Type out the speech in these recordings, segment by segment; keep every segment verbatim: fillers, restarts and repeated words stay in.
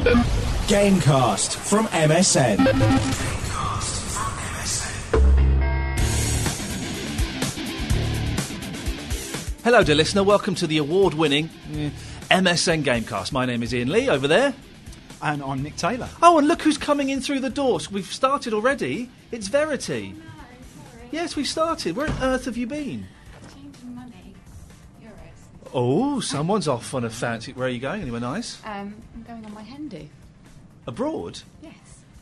Gamecast from M S N. Hello, dear listener. Welcome to the award-winning uh, M S N Gamecast. My name is Ian Lee, over there. And I'm Nick Taylor. Oh, and look who's coming in through the doors. We've started already. It's Verity. No, sorry. Yes, we started. Where on earth have you been? Changing money. Euros. Oh, someone's off on a fancy... Where are you going? Anywhere nice? Um, I'm going on my hen do. Abroad? Yes.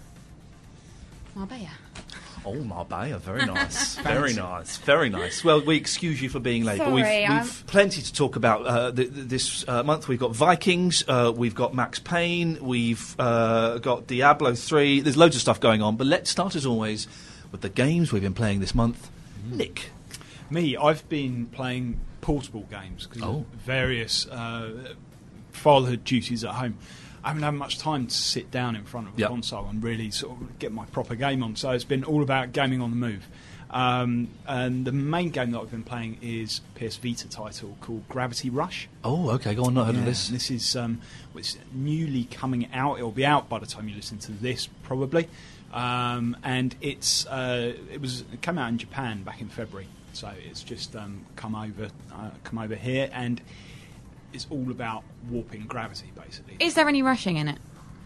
Marbella. Oh, Marbella. Very nice. Very nice. Very nice. Well, we excuse you for being late, but we've, Sorry, we've I'm- plenty to talk about uh, th- th- this uh, month. We've got Vikings, uh, we've got Max Payne, we've uh, got Diablo three. There's loads of stuff going on, but let's start, as always, with the games we've been playing this month. Mm. Nick. Me, I've been playing portable games because Oh. of various uh, fatherhood duties at home. I haven't had much time to sit down in front of a Yep. console and really sort of get my proper game on. So it's been all about gaming on the move. Um, and the main game that I've been playing is a P S Vita title called Gravity Rush. Oh, OK, go on. Not heard of Yeah, this. This is um, it's newly coming out. It'll be out by the time you listen to this, probably. Um, and it's uh, it was it came out in Japan back in February, so it's just um, come over uh, come over here, and it's all about warping gravity, basically. Is there any rushing in it?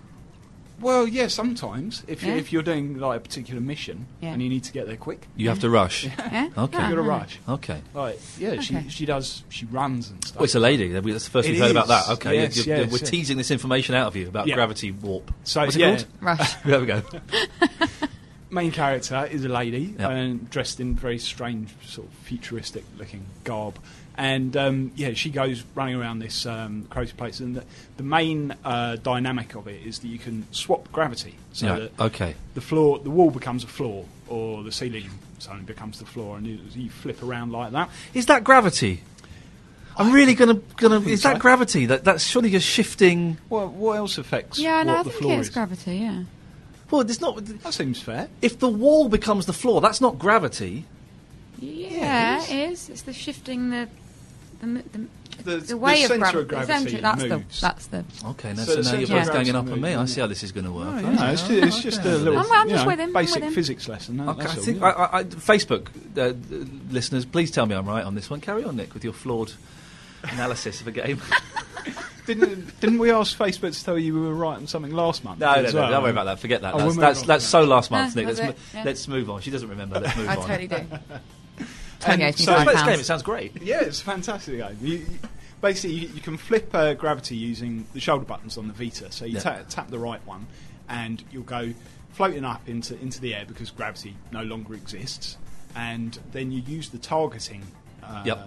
Well, yeah, sometimes if you Yeah? if you're doing like a particular mission Yeah. and you need to get there quick, You have to rush. Yeah? Okay. Ah, you've got to right. rush. OK. Like, yeah, she Okay. she does she runs and stuff. Well, it's a lady. That's the first It we've heard about is. that. OK, Yes, you're- you're- yes, we're yes. teasing this information out of you about Yeah. gravity warp. So, What's it yeah. called? Rush. There we go. Main character is a lady Yep. and dressed in very strange, sort of futuristic-looking garb, and um, yeah, she goes running around this um, crazy place. And the, the main uh, dynamic of it is that you can swap gravity, so Yeah, that OK. the floor, the wall becomes a floor, or the ceiling suddenly becomes the floor, and you, you flip around like that. Is that gravity? I'm really gonna gonna. think Is that so. gravity? That that's surely just shifting. Well, what else affects Yeah, no, what I the think floor it's is? gravity, yeah. Well, it's not. That seems fair. If the wall becomes the floor, that's not gravity. Yeah, it it is. It's the shifting the... The, the, The, the way the of, centre gravi- of gravity the centre, that's moves. the that's the Okay, now, So so, the now you're centre both of ganging gravity up on me. I moves, see how this is going to work. Oh, Okay. yeah, it's, ju- it's just a little, I'm- I'm you just know, with him, I'm basic with him. physics lesson. that- Okay, that's I all, think yeah. I, I, I, Facebook uh, listeners, please tell me I'm right on this one. Carry on, Nick, with your flawed analysis of a game. Didn't didn't we ask Facebook to tell you we were right on something last month? No, no, as no, well? don't worry about that. Forget that. Oh, That's we'll move that's, on. that's so last month, No, Nick. Let's, that's mo- it, yeah. let's move on. She doesn't remember. Let's move I on. totally do. And Tony gave me so- five Let's pounds. game. It sounds great. Yeah, it's a fantastic game. You, you, basically, you, you can flip uh, gravity using the shoulder buttons on the Vita. So you Yeah. ta- tap the right one, and you'll go floating up into into the air because gravity no longer exists. And then you use the targeting uh, Yep.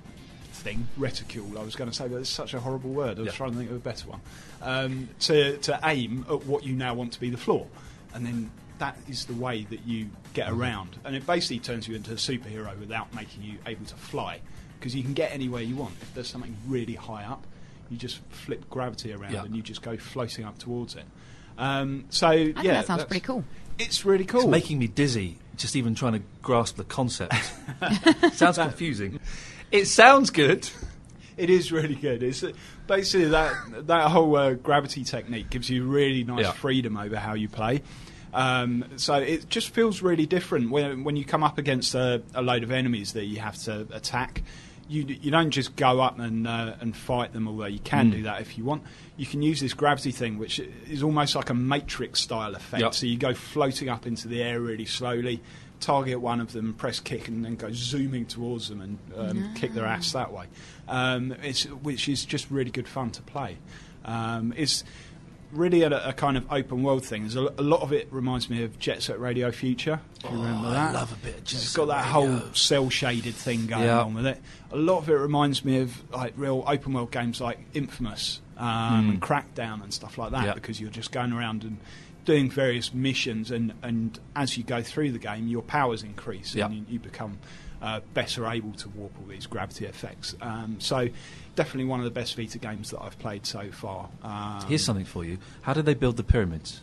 thing, reticule. I was going to say, but it's such a horrible word. I was Yep. trying to think of a better one. Um, to to aim at what you now want to be the floor, and then that is the way that you get Mm-hmm. around. And it basically turns you into a superhero without making you able to fly, because you can get anywhere you want. If there's something really high up, you just flip gravity around Yeah. and you just go floating up towards it. Um, so I yeah, think that sounds that's- pretty cool. It's really cool. It's making me dizzy just even trying to grasp the concept. Sounds confusing. It sounds good. It is really good. It's uh, basically that that whole uh, gravity technique gives you really nice Yeah. freedom over how you play. Um, so it just feels really different when when you come up against a, a load of enemies that you have to attack. You you don't just go up and uh, and fight them, although you can Mm. do that if you want. You can use this gravity thing, which is almost like a Matrix style effect. Yep. So you go floating up into the air really slowly, target one of them, press kick, and then go zooming towards them and um, kick their ass that way. Um, it's, which is just really good fun to play. Um, it's really a, a kind of open world thing. There's a, a lot of it reminds me of Jet Set Radio Future. If you remember that? I love a bit of Jet It's Set got that Radio. whole cell shaded thing going Yeah. on with it. A lot of it reminds me of like real open world games like Infamous um, Mm. and Crackdown and stuff like that, Yeah. because you're just going around and doing various missions, and, and as you go through the game, your powers increase Yeah. and you, you become uh, better able to warp all these gravity effects. Um, so definitely one of the best Vita games that I've played so far. Um, Here's something for you. How did they build the pyramids?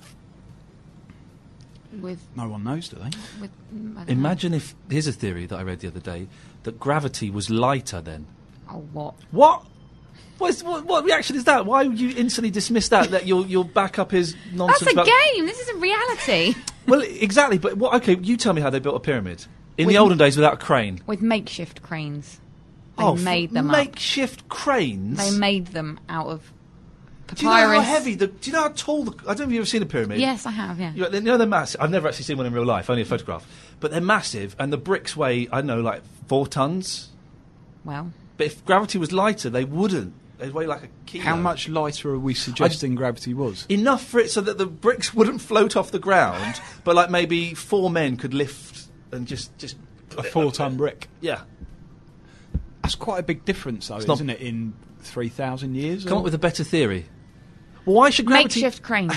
With, No one knows, do they? with mm, I don't Imagine if... Here's a theory that I read the other day, that gravity was lighter then. know. Oh, what? What? What, is, what, what reaction is that? Why would you instantly dismiss that? That you'll you'll back up his nonsense. That's a about... game. This isn't reality. Well, exactly. But what? Okay, you tell me how they built a pyramid in With the olden days without a crane. With makeshift cranes. They oh, made them makeshift up. cranes. They made them out of papyrus. Do you know how heavy? The, do you know how tall? The, I don't know if you've ever seen a pyramid. Yes, I have. Yeah. You know, you know they're massive. I've never actually seen one in real life, only a photograph. But they're massive, and the bricks weigh, I don't know, like four tons. Well. But if gravity was lighter, they wouldn't. They'd weigh like a kilo. How much lighter are we suggesting I, gravity was? Enough for it so that the bricks wouldn't float off the ground, but like maybe four men could lift and just... just a four-ton brick. Yeah. That's quite a big difference, though, isn't it, in three thousand years? Come or? up with a better theory. Well, why should gravity... Makeshift cranes.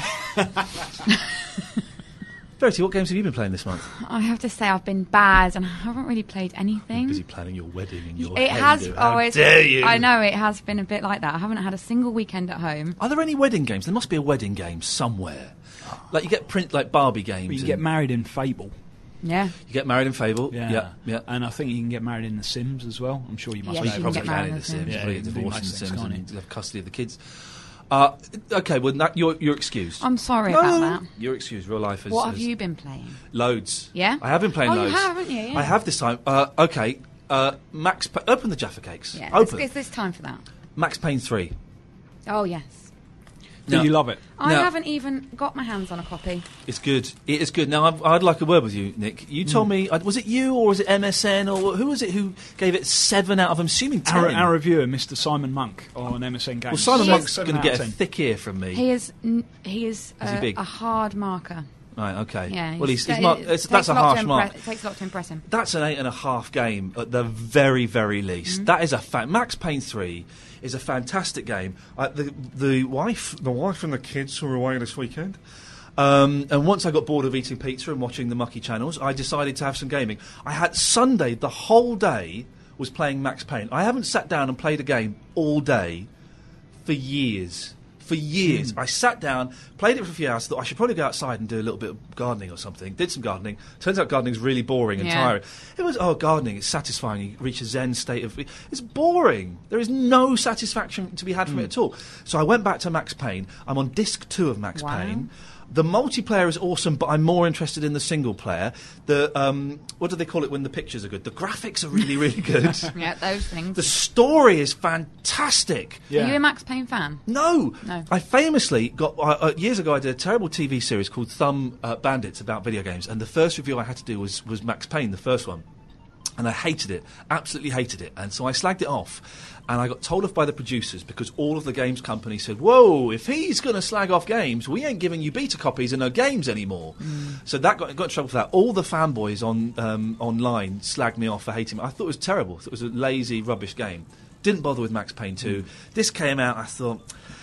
Verity, what games have you been playing this month? I have to say I've been bad and I haven't really played anything. You're busy planning your wedding and your It has. How Oh, it's, dare you? I know it has been a bit like that. I haven't had a single weekend at home. Are there any wedding games? There must be a wedding game somewhere. Like you get print like Barbie games. But you get married in Fable. Yeah. You get married in Fable. Yeah. yeah, yeah. And I think you can get married in The Sims as well. I'm sure you must. Yes, Well, know you you probably can can get in married The in Sims. Yeah, Probably you can do divorce in The most things, Sims can't and have custody of the kids. Uh, okay, well, that, you're, you're excused. I'm sorry no, about that. You're excused. Real life is... What have is you been playing? Loads. Yeah? I have been playing oh, loads. you have, haven't you? Yeah. I have this time. Uh, okay, uh, Max... Pa- open the Jaffa Cakes. Yeah, open. It's, it's time for that. Max Payne three. Oh, yes. Do Now- you love it? I Now- haven't even got my hands on a copy. It's good. It is good. Now, I'd, I'd like a word with you, Nick. You told me... Uh, was it you or was it M S N or who was it who gave it seven out of, I'm assuming, ten? Our, our reviewer, Mister Simon Monk, on M S N Games. Well, Simon He Monk's is- going to get a thick ear from me. He is n- he is, Is he uh, big? a hard marker. Right, okay. Yeah. Well, he's, he's it- mar- it it's, takes that's a lot to harsh impre- mark. It takes a lot to impress him. That's an eight and a half game at the very, very least. Mm-hmm. That is a fact. Max Payne three is a fantastic game. Uh, the the wife, the wife and the kids were away this weekend. Um, and once I got bored of eating pizza and watching the mucky channels, I decided to have some gaming. I had Sunday, the whole day was playing Max Payne. I haven't sat down and played a game all day for years. For years. I sat down, played it for a few hours, thought I should probably go outside and do a little bit of gardening or something. Did some gardening. Turns out gardening's really boring and Yeah. tiring. It was, oh, gardening, it's satisfying. You reach a zen state of... It's boring. There is no satisfaction to be had from it at all. So I went back to Max Payne. I'm on disc two of Max Wow. Payne. The multiplayer is awesome, but I'm more interested in the single player. The um, what do they call it when the pictures are good? The graphics are really, really good. Yeah, those things. The story is fantastic. Yeah. Are you a Max Payne fan? No. No. I famously got, uh, uh, years ago I did a terrible T V series called Thumb uh, Bandits about video games, and the first review I had to do was, was Max Payne, the first one. And I hated it, absolutely hated it. And so I slagged it off. And I got told off by the producers because all of the games companies said, whoa, if he's going to slag off games, we ain't giving you beta copies and no games anymore. Mm. So that got, got in trouble for that. All the fanboys on um, online slagged me off for hating it. I thought it was terrible. I thought it was a lazy, rubbish game. Didn't bother with Max Payne two. Mm. This came out, I thought,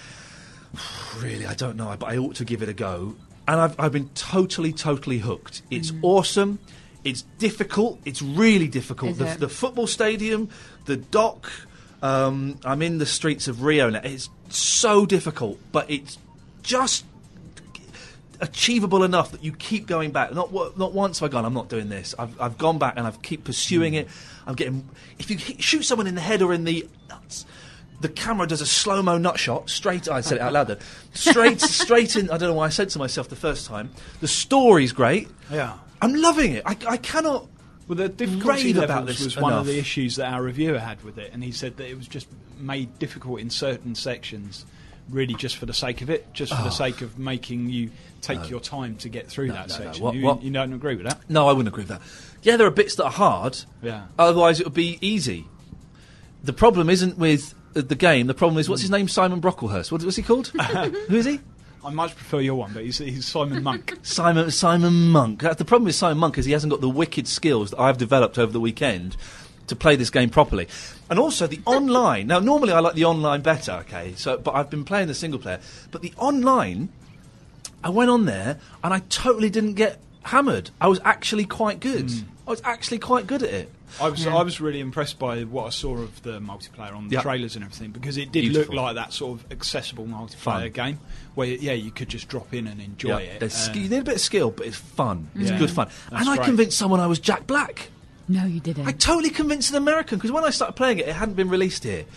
really, I don't know, but I ought to give it a go. And I've, I've been totally, totally hooked. It's mm. awesome. It's difficult. It's really difficult. Is The, it? the football stadium, the dock. Um, I'm in the streets of Rio now. It's so difficult, but it's just achievable enough that you keep going back. Not wa- not once have I gone, I'm not doing this. I've I've gone back and I've keep pursuing it. I'm getting. If you hit, shoot someone in the head or in the nuts, the camera does a slow mo nut shot straight. I said it out loud then. Straight straight in. I don't know why I said to myself the first time. The story's great. Yeah. I'm loving it. I I cannot. Well, the difficulty rave about levels this was one enough. of the issues that our reviewer had with it, and he said that it was just made difficult in certain sections, really just for the sake of it, just for Oh. the sake of making you take No. your time to get through No, that no, no. section. What- you, what? you don't agree with that? No, I wouldn't agree with that. Yeah, there are bits that are hard. Yeah. Otherwise, it would be easy. The problem isn't with uh, the game. The problem is, what's his name? Simon Brocklehurst. What, what's he called? Who is he? I much prefer your one, but he's, he's Simon Monk. Simon Simon Monk. That's the problem with Simon Monk is he hasn't got the wicked skills that I've developed over the weekend to play this game properly. And also the online. Now, normally I like the online better, okay? So, but I've been playing the single player. But the online, I went on there and I totally didn't get hammered. I was actually quite good. Mm. I was actually quite good at it. I was Yeah. I was really impressed by what I saw of the multiplayer on the Yeah. trailers and everything, because it did Beautiful. look like that sort of accessible multiplayer Fun. game where yeah you could just drop in and enjoy it. There's Uh, sk- you need a bit of skill, but it's fun. It's Yeah. good fun. That's and I great. convinced someone I was Jack Black. No, you didn't. I totally convinced an American because when I started playing it, it hadn't been released here.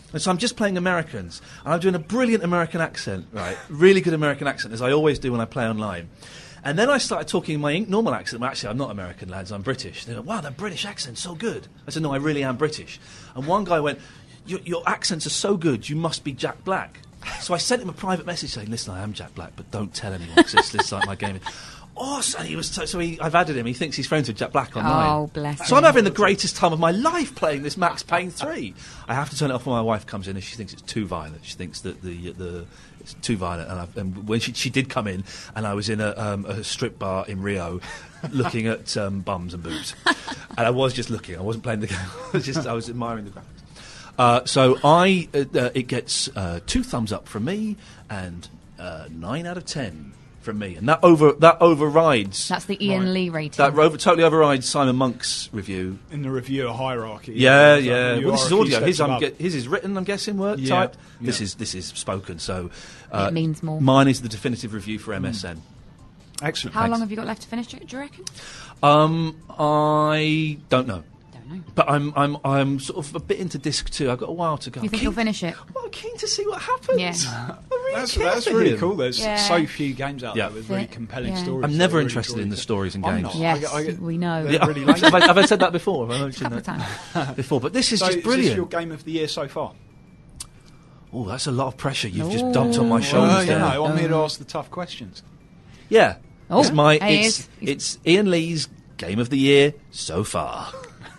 And so I'm just playing Americans, and I'm doing a brilliant American accent, right? Really good American accent, as I always do when I play online. And then I started talking in my normal accent. Well, actually, I'm not American, lads. I'm British. They're like, wow, that British accent's so good. I said, no, I really am British. And one guy went, your, your accents are so good, you must be Jack Black. So I sent him a private message saying, listen, I am Jack Black, but don't tell anyone, because it's, it's like my game. Oh, so he was. So, so he, I've added him. He thinks he's friends with Jack Black online. Oh, bless So him. I'm having the greatest time of my life playing this Max Payne three. I have to turn it off when my wife comes in, and she thinks it's too violent. She thinks that the the it's too violent. And, I've, and when she she did come in, and I was in a, um, a strip bar in Rio, looking at um, bums and boobs, and I was just looking. I wasn't playing the game. I was just I was admiring the graphics. Uh, so I uh, uh, it gets uh, two thumbs up from me and uh, nine out of ten. From me, and that over that overrides. That's the Ian Right. Lee rating. That over, totally overrides Simon Monk's review. In the reviewer hierarchy. Yeah, so yeah. you Well, this are is a few audio. His, steps um, above. ge- his is written, I'm guessing, word Yeah, typed. This yeah. is this is spoken. So uh, It means more. Mine is the definitive review for M S N. Excellent. Mm. How Thanks. long have you got left to finish, do you reckon? Um, I don't know, Don't know. but I'm I'm I'm sort of a bit into disc two. I've got a while to go. Do you think Keen- you'll finish it? Well, I'm keen to see what happens. Yeah. I really That's, care that's for really him. cool. There's Yeah. so few games out Yeah. there with really Yeah. compelling Yeah. stories. I'm that never really interested draw in you the to- stories in I'm games. not. I Yes, get- I get- we know. they're Yeah, really have, late. I, have I said that before? Have I mentioned Couple of that times. before? But this is So just is this brilliant. your game of the year so far? Oh, that's a lot of pressure you've just Ooh. dumped on my shoulders Well, you there. know, I'm here to ask the tough questions. Yeah. Oh, it's my he it's, is. it's Ian Lee's game of the year so far.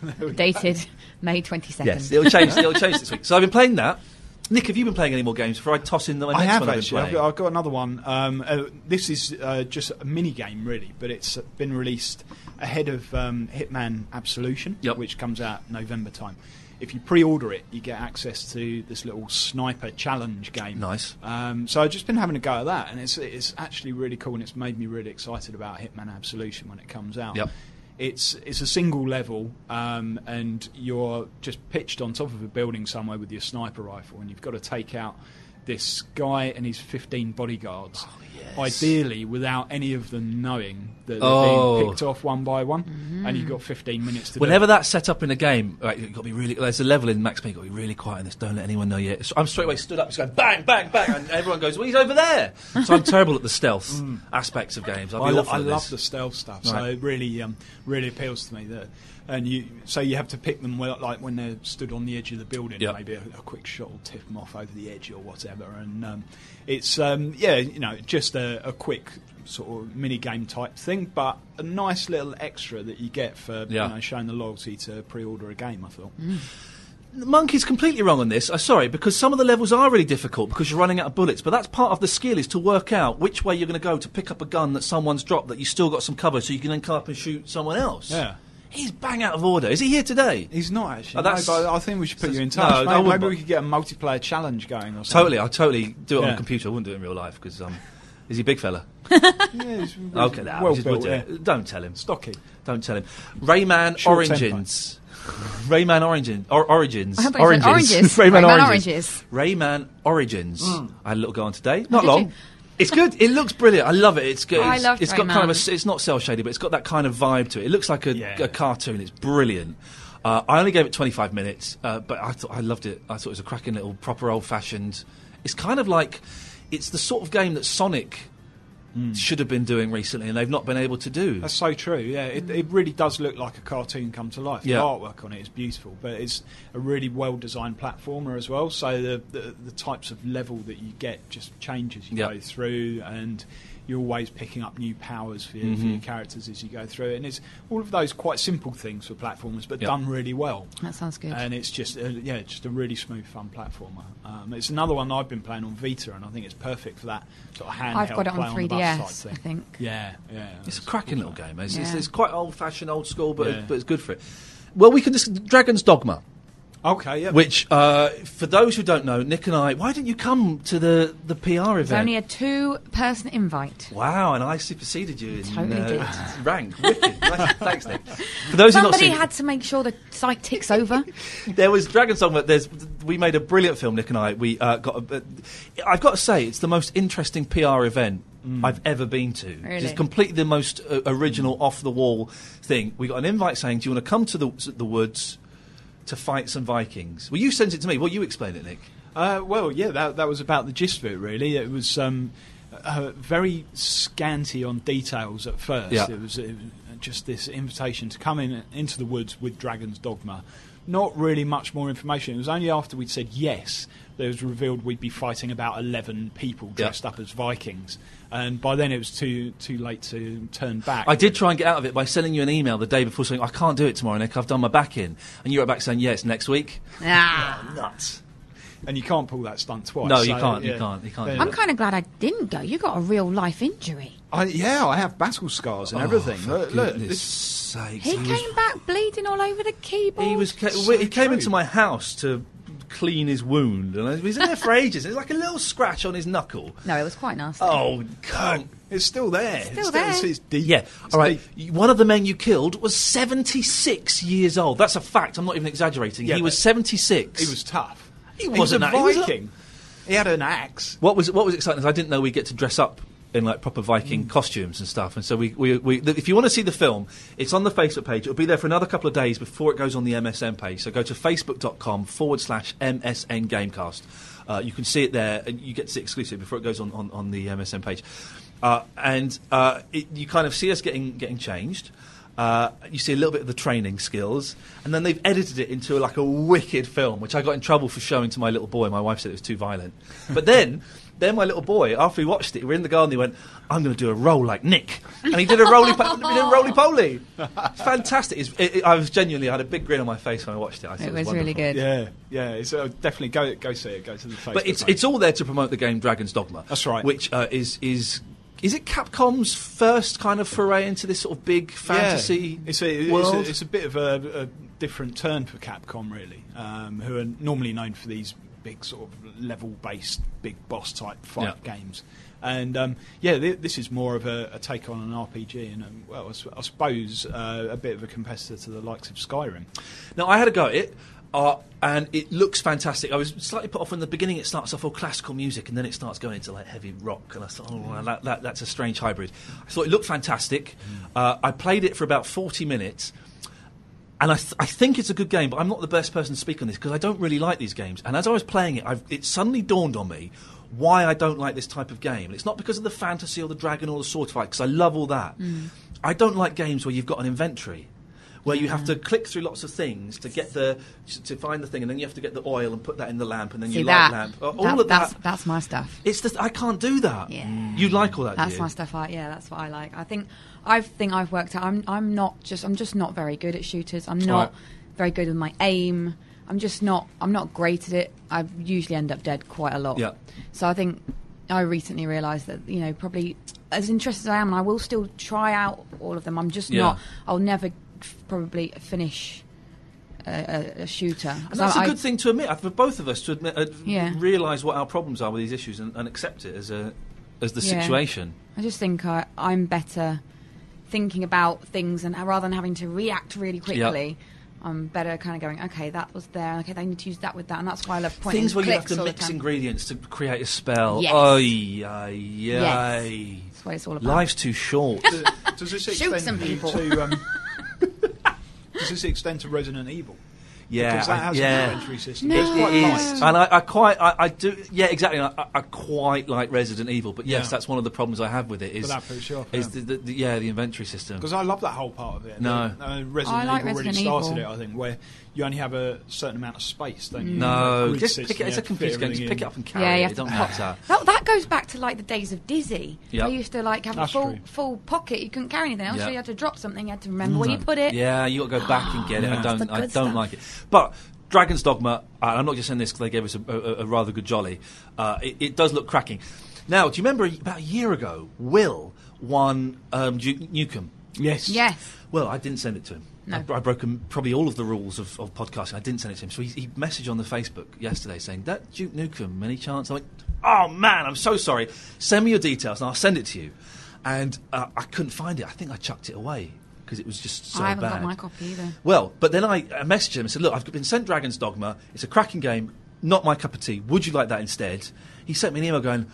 Dated May twenty-second. Yes, it'll change it'll change this week. So I've been playing that. Nick, have you been playing any more games before I toss in the my I next have one I've been actually. I've playing? got, I've got another one. Um, uh, this is uh, just a mini game, really, but it's been released ahead of um, Hitman Absolution, Yep. which comes out November time. If you pre-order it, you get access to this little sniper challenge game. Nice. Um, so I've just been having a go at that, and it's it's actually really cool, and it's made me really excited about Hitman Absolution when it comes out. Yep. It's it's a single level, um, and you're just pitched on top of a building somewhere with your sniper rifle, and you've got to take out this guy and his fifteen bodyguards. Oh, yes. Ideally, without any of them knowing that they're Oh. being picked off one by one, and you've got fifteen minutes to Whenever do it. that's set up in a game, right, you've got to be really. There's a level in Max Payne. You've got to be really quiet in this. Don't let anyone know yet. So I'm straight away stood up, just going bang, bang, bang, and everyone goes, "Well, he's over there." So I'm terrible at the stealth aspects of games. I'll I, be lo- awful I at love this. the stealth stuff, so Right. it really, um, really appeals to me. That, and you, so you have to pick them well, like when they're stood on the edge of the building. Yep. Maybe a, a quick shot will tip them off over the edge or whatever. And um, it's, um, yeah, you know, just a, a quick sort of mini game type thing, but a nice little extra that you get for Yeah. you know, showing the loyalty to pre-order a game. I thought. Monkey's completely wrong on this. I'm sorry, because some of the levels are really difficult because you're running out of bullets. But that's part of the skill, is to work out which way you're going to go to pick up a gun that someone's dropped that you still got some cover, so you can then come up and shoot someone else. Yeah. He's bang out of order. Is he here today? He's not actually. Oh, no, that's- but I think we should put you in No, touch. I Maybe, wouldn't- maybe we could get a multiplayer challenge going or something. Totally, I'll totally do it on Yeah. the computer. I wouldn't do it in real life because um, is he a big fella? Yeah, he's Okay, nah, well we just would built. do Yeah. it. Don't tell him. Stocky. Don't tell him. Rayman Short Origins. Rayman Origin, or, Origins. I thought you said oranges. Rayman, Rayman Origins. Oranges. Rayman Origins. I had a little go on today. Not did long. you? It's good. It looks brilliant. I love it. It's good. I It's- loved It's got kind of a. Rayman. s- It's not cell shaded, but it's got that kind of vibe to it. It looks like a, Yeah. a cartoon. It's brilliant. Uh, I only gave it twenty-five minutes, uh, but I thought I loved it. I thought it was a cracking little, proper old fashioned. It's kind of like, it's the sort of game that Sonic should have been doing recently, and they've not been able to do. That's so true. Yeah, it, it really does look like a cartoon come to life. Yeah. The artwork on it is beautiful, but it's a really well-designed platformer as well. So the, the the types of level that you get just changes. You Yeah. go through, and you're always picking up new powers for your, for Mm-hmm. your characters as you go through it. And it's all of those quite simple things for platformers, but Yeah. done really well. That sounds good. And it's just, uh, yeah, just a really smooth, fun platformer. Um, it's another one I've been playing on Vita, and I think it's perfect for that sort of handheld I've got it play on the three D bus S, type I thing. think. Yeah, yeah. It's a cracking little game. It's, it's, Yeah. it's quite old fashioned, old school, but, Yeah. but it's good for it. Well, we can just Dragon's Dogma. Okay, yeah. Which, uh, for those who don't know, Nick and I, why didn't you come to the, the P R It's event? only a two-person invite. Wow, and I superseded you in Totally uh, did. rank. Wicked. Nice. Thanks, Nick. For those who've not Somebody seen, had to make sure the site ticks over. there was Dragon's Dogma. There's, we made a brilliant film, Nick and I. We uh, got. A, uh, I've got to say, it's the most interesting P R event I've ever been to. Really? It's completely the most uh, original, off the wall thing. We got an invite saying, "Do you want to come to the the woods to fight some Vikings. Well, you sent it to me. Well, you explain it, Nick. Uh, well, yeah, that that was about the gist of it. Really, it was um, uh, very scanty on details at first. Yeah. It was, it was just this invitation to come in into the woods with Dragon's Dogma. Not really much more information. It was only after we'd said yes that it was revealed we'd be fighting about eleven people dressed Yeah. up as Vikings. And by then it was too too late to turn back. I did try and get out of it by sending you an email the day before saying, I can't do it tomorrow, Nick, I've done my back in. And you wrote back saying, yeah, it's next week. Ah. Nuts. And you can't pull that stunt twice. No, you so, can't, you yeah. can't, you can't But- do I'm kind of glad I didn't go. You got a real life injury. I, yeah, I have battle scars and everything. Oh, for Look, look, goodness this, sakes. He, was- came back bleeding all over the keyboard. He was. Ca- So he came true. into my house to clean his wound, and he was in there for ages. There's like a little scratch on his knuckle. No, it was quite nasty. Oh, come. it's still there. Still it's there. It's, it's deep. Yeah, It's all right. deep. One of the men you killed was seventy-six years old. That's a fact. I'm not even exaggerating. Yeah, he was but seventy-six. He was tough. He was wasn't a that- he was a- Viking. He had an axe. What was what was exciting is I didn't know we get to dress up in like proper Viking Mm. costumes and stuff. And so we, we, we th- if you want to see the film, it's on the Facebook page. It'll be there for another couple of days before it goes on the M S N page. So go to facebook.com forward slash MSN Gamecast. Uh, you can see it there, and you get to see it exclusive before it goes on, on, on the M S N page. Uh, and uh, it, you kind of see us getting getting changed. Uh, you see a little bit of the training skills, and then they've edited it into like a wicked film, which I got in trouble for showing to my little boy. My wife said it was too violent. But then, then my little boy, after he watched it, we were in the garden. He went, "I'm going to do a roll like Nick," and he did a roly, po- he did a roly poly. Fantastic! It's, it, it, I was genuinely I had a big grin on my face when I watched it. I thought It it was, was really wonderful. good. Yeah, yeah. It's, uh, definitely go go see it. Go to the Facebook. But it's page. it's all there to promote the game Dragon's Dogma. That's right. Which uh, is is. Is it Capcom's first kind of foray into this sort of big fantasy Yeah. It's a, it's, world? a, it's a bit of a, a different turn for Capcom, really, um, who are normally known for these big sort of level-based, big boss-type fight Yeah. games. And um, yeah, th- this is more of a, a take on an R P G, and um, well, I, s- I suppose uh, a bit of a competitor to the likes of Skyrim. Now, I had a go at it, uh, and it looks fantastic. I was slightly put off in the beginning. It starts off all classical music, and then it starts going into like heavy rock. And I thought, oh, well, that, that, that's a strange hybrid. I thought it looked fantastic. Uh, I played it for about forty minutes. And I, th- I think it's a good game, but I'm not the best person to speak on this because I don't really like these games. And as I was playing it, I've, it suddenly dawned on me why I don't like this type of game. And it's not because of the fantasy or the dragon or the sword fight, because I love all that. Mm. I don't like games where you've got an inventory, where you have to click through lots of things to get the to find the thing, and then you have to get the oil and put that in the lamp, and then See you light that? lamp. Uh, all That- of that's, that. that's my stuff. It's the th- I can't do that. Yeah. You like all that? do That's you? my stuff. I, yeah, that's what I like. I think I think I've worked out. I'm I'm not just I'm just not very good at shooters. I'm not Right. very good with my aim. I'm just not. I'm not great at it. I usually end up dead quite a lot. Yeah. So I think I recently realised that you know probably as interested as I am, and I will still try out all of them. I'm just Yeah. not. I'll never f- probably finish a, a, a shooter. And 'Cause that's I- a I- good thing to admit, uh, for both of us to admit, uh, Yeah. realise what our problems are with these issues and, and accept it as a as the Yeah. situation. I just think I, I'm better thinking about things, and rather than having to react really quickly, I'm better kind of going, okay, that was there, okay, they need to use that with that, and that's why I love pointing Things where you have clicks to all the mix time. ingredients to create a spell. Yes. Oy, ay, Yes. ay. That's what it's all about. Life's too short. Does this Shoot extend some you people. to? Um, does this extend to Resident Evil? Yeah, because that I- has yeah. an inventory system. No. It's quite It light. is, and I, I quite, I, I do, yeah, exactly. I, I quite like Resident Evil, but yes, Yeah. that's one of the problems I have with it. Is But that puts you off, is yeah. the, the, the yeah the inventory system. Because I love that whole part of it. No. The, uh, Resident I like Evil really Resident started Evil. it, I think, where you only have a certain amount of space, don't you? No, Grid just system, pick it. It's you a have to fit computer game. Just everything pick it in. up and carry Yeah, you it. have It to don't pop- matter. That, that goes back to like the days of Dizzy. Yep. I used to like have That's a full true. full pocket. You couldn't carry anything else, Yeah. so you had to drop something. You had to remember where you put it. Yeah, you got to go back and get it. I Yeah. don't, That's the I good don't stuff. like it. But Dragon's Dogma, uh, I'm not just saying this because they gave us a, a, a rather good jolly. Uh, it, it does look cracking. Now, do you remember about a year ago, Will won um, Duke Nukem? Yes. Yes. Well, I didn't send it to him. No. I, I broke him, probably all of the rules of, of podcasting. I didn't send it to him. So he, he messaged on the Facebook yesterday saying, that Duke Nukem, any chance? I went, oh man, I'm so sorry. Send me your details and I'll send it to you. And uh, I couldn't find it. I think I chucked it away because it was just so I haven't bad. got my copy either. Well, but then I, I messaged him and said, look, I've been sent Dragon's Dogma. It's a cracking game. Not my cup of tea. Would you like that instead? He sent me an email going,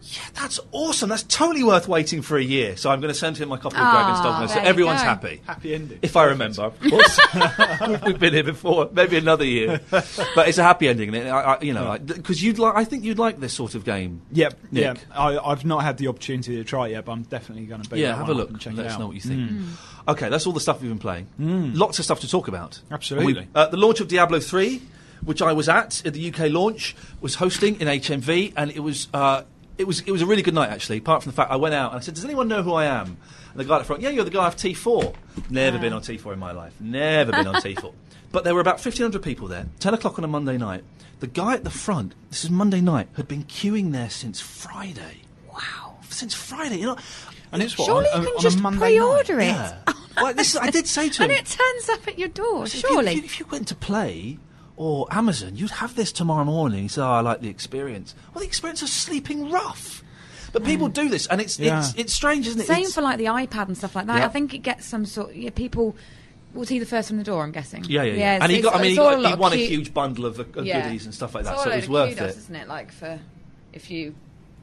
Yeah, that's awesome. That's totally worth waiting for a year. So I'm going to send him my copy of Ah, Dragon's Dogma, so there you everyone's go. happy. Happy ending. If I remember, of course. We've been here before. Maybe another year, but it's a happy ending. And I, I, you know, because you'd like, I think you'd like this sort of game. Yep, Nick. yeah. I, I've not had the opportunity to try it yet, but I'm definitely going to be. Yeah, that have one a up look. and check Let it us out. know what you think. Mm. Okay, that's all the stuff we've been playing. Lots of stuff to talk about. Absolutely. We- uh, the launch of Diablo three, which I was at at the U K launch, was hosting in H M V, and it was uh, it was it was a really good night actually. Apart from the fact I went out and I said, "Does anyone know who I am?" And the guy at the front, "Yeah, you're the guy of T four." Never Ah. been on T four in my life. Never been on T four. But there were about fifteen hundred people there. Ten o'clock on a Monday night. The guy at the front, this is Monday night, had been queuing there since Friday. Wow. Since Friday, you know. And it's what Surely on, you can on just a Monday pre-order it. Yeah. Well, this is, I did say to him. And it turns up at your door, I said, if you- surely. If you, if you went to Play or Amazon, you'd have this tomorrow morning. He said, "Oh, I like the experience." Well, the experience of sleeping rough. But people do this, and it's Yeah. it's it's strange, isn't it? Same It's- for like the iPad and stuff like that. Yeah. I think it gets some sort. Yeah, people will see the first from the door. I'm guessing. yeah, yeah, yeah. it's- and he it's- got, I mean, it's he, all got, a lot he of won a cute- huge bundle of, of Yeah. goodies and stuff like It's that, all so a it load was of worth kudos, it. isn't it? Like for if you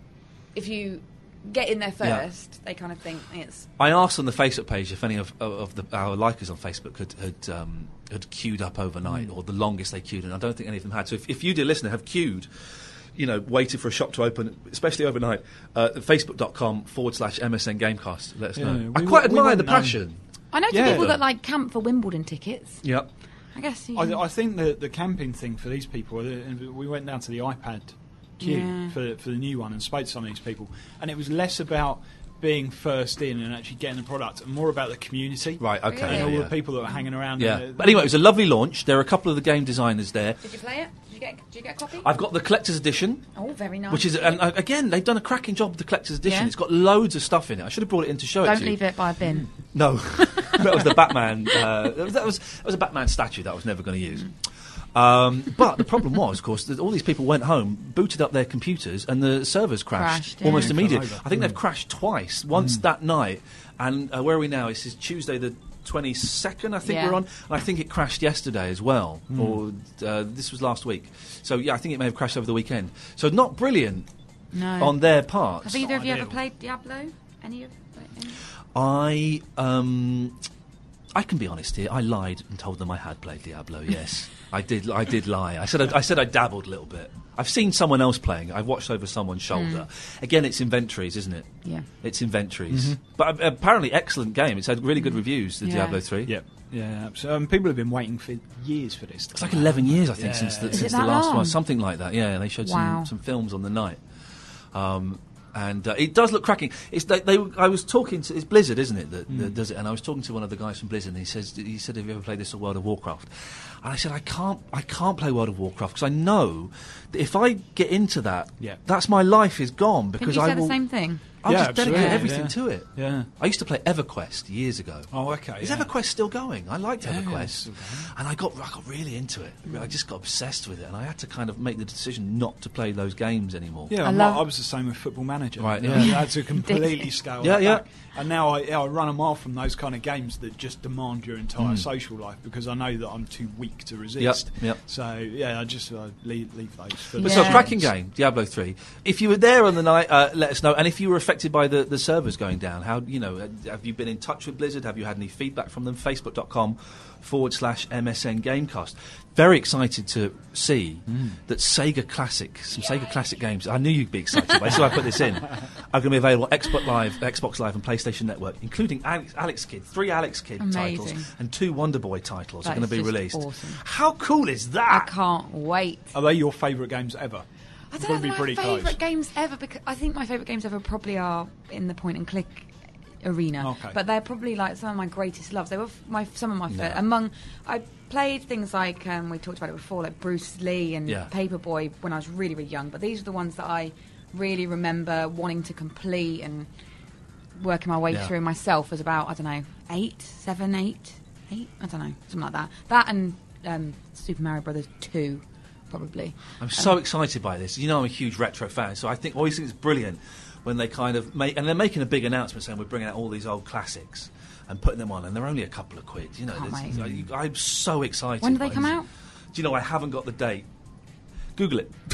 if you get in there Yeah. first, they kind of think it's. I asked on the Facebook page if any of, of, of the, our likers on Facebook had had, um, had queued up overnight, or the longest they queued, and I don't think any of them had. So if, if you, dear listener, have queued, you know, waited for a shop to open, especially overnight, uh, facebook.com forward slash MSN Gamecast, let us Yeah, know. we I quite w- we admire the wouldn't know. passion. I know Yeah. people that like camp for Wimbledon tickets. Yep. I guess. You I, I think the the camping thing for these people. uh, We went down to the iPad queue Yeah. for for the new one and spoke to some of these people, and it was less about being first in and actually getting the product, and more about the community. Right, okay. Really? And Yeah, all yeah. the people that were hanging around. Yeah. and, uh, But anyway, it was a lovely launch. There are a couple of the game designers there. Did you play it? Did you get? Did you get a copy? I've got the collector's edition, Oh, very nice. which is, and uh, again, they've done a cracking job with the collector's edition. Yeah. It's got loads of stuff in it. I should have brought it in to show it Don't to you. leave it by a bin. No, that was the Batman. Uh, that was that was, that was a Batman statue that I was never going to use. Um, but the problem was, of course, that all these people went home, booted up their computers, and the servers crashed, Crashed, yeah. almost Fell immediately. over. I think they've crashed twice. Once that night, and uh, where are we now? This is Tuesday the twenty-second, I think Yeah. we're on. And I think it crashed yesterday as well, or uh, this was last week. So yeah, I think it may have crashed over the weekend. So not brilliant No. on their part. Have either of you ideal. ever played Diablo? Any of? Any? I um, I can be honest here. I lied and told them I had played Diablo. Yes, I did. I did lie. I said I, I said I dabbled a little bit. I've seen someone else playing. I've watched over someone's shoulder. Again, it's inventories, isn't it? Yeah. It's inventories. But uh, apparently, excellent game. It's had really good reviews. The Yeah. Diablo three. yeah, yeah. So, um, people have been waiting for years for this. It's like eleven years, I think, Yeah. since the, Is since it the that last long? one. Something like that. Yeah, they showed Wow. some, some films on the night. Um, and uh, it does look cracking. It's they, they. I was talking to it's Blizzard, isn't it, that, that does it? And I was talking to one of the guys from Blizzard, and he says he said, "Have you ever played this or World of Warcraft?" And I said, "I can't. I can't play World of Warcraft because I know that if I get into that, Yeah. that's my life is gone Didn't because you I say will. the same thing? I'll Yeah, just dedicate absolutely, everything yeah. to it. Yeah. I used to play EverQuest years ago. Oh, okay. Is yeah. EverQuest still going? I liked Yeah, EverQuest, it's still going. and I got I got really into it. I just got obsessed with it, and I had to kind of make the decision not to play those games anymore. Yeah, I I'm love- like- I was the same with Football Manager. Right, You yeah. know, I had to completely scale Yeah, that yeah. back. And now I, yeah, I run a mile from those kind of games that just demand your entire social life because I know that I'm too weak to resist. Mm. yep. So, yeah, I just uh, leave, leave those. For But the so, Yeah. cracking game, Diablo three. If you were there on the night, uh, let us know. And if you were affected by the, the servers going down, how you know? uh, Have you been in touch with Blizzard? Have you had any feedback from them? Facebook.com forward slash MSN Gamecast. Very excited to see that Sega Classic, some Sega Classic games. I knew you'd be excited, but that's why I put this in. Are going to be available on Xbox Live, Xbox Live, and PlayStation Network, including Alex, Alex Kidd, three Alex Kidd Amazing. titles, and two Wonder Boy titles That are going to is be just released. awesome. How cool is I that? can't wait. Are they your favourite games ever? I It's don't gotta know be pretty my favourite close. games ever because I think my favourite games ever probably are in the point and click arena. Okay. But they're probably like some of my greatest loves. They were f- my some of my fa- Yeah. among. I played things like um, we talked about it before, like Bruce Lee and Yeah. Paperboy when I was really really young. But these are the ones that I really remember wanting to complete and working my way Yeah. through myself. As about I don't know eight, seven, eight, eight. I don't know something like that. That and um, Super Mario Brothers two. Probably. I'm so excited by this. You know, I'm a huge retro fan, so I think always think it's brilliant when they kind of make, and they're making a big announcement saying we're bringing out all these old classics and putting them on, and they're only a couple of quid. You know, Can't there's- wait. I, I'm so excited. When do they by come this. out? Do you know? I haven't got the date. Google it.